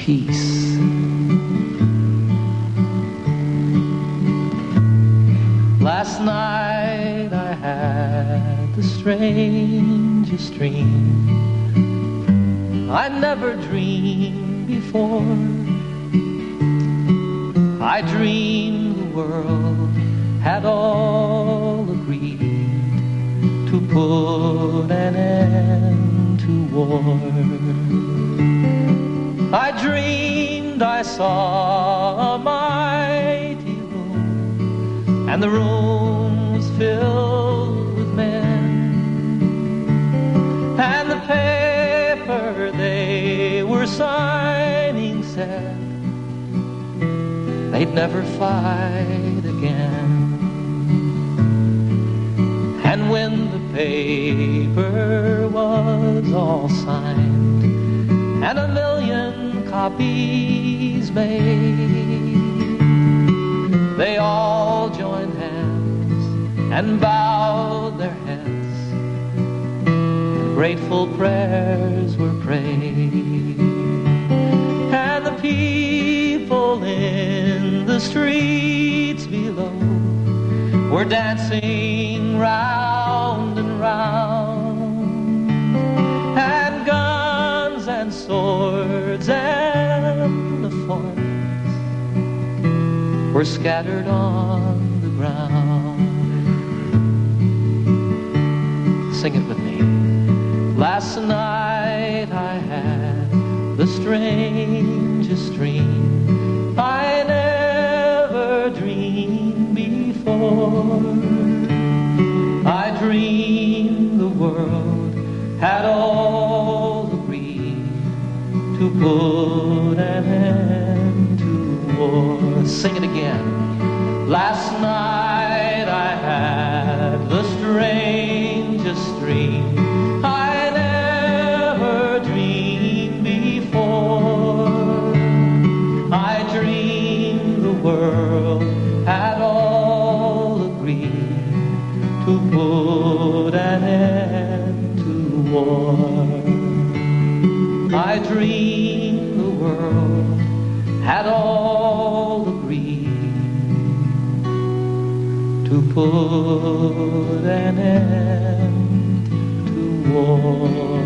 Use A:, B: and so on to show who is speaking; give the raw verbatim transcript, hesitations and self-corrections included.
A: peace. Last night I had the strangest dream I never dreamed before. I dreamed the world had all agreed to put an end to war. I dreamed I saw a mighty room, and the room was filled with men, and the paper they were signing said they'd never fight again. And when the paper was all signed and a million copies made, they all joined hands and bowed their heads, and grateful prayers were prayed. And the people in the streets below were dancing round and round, and guns and swords and the forms were scattered on the ground. Sing it with me. Last night I had the strangest dream I never dreamed before. I dreamed the world had all agreed to put an end to war. Sing it again. Last night I had the strangest dream I never dreamed before. I dreamed the world had all agreed to put an end to war. I dreamed the world had all agreed to put an end to war.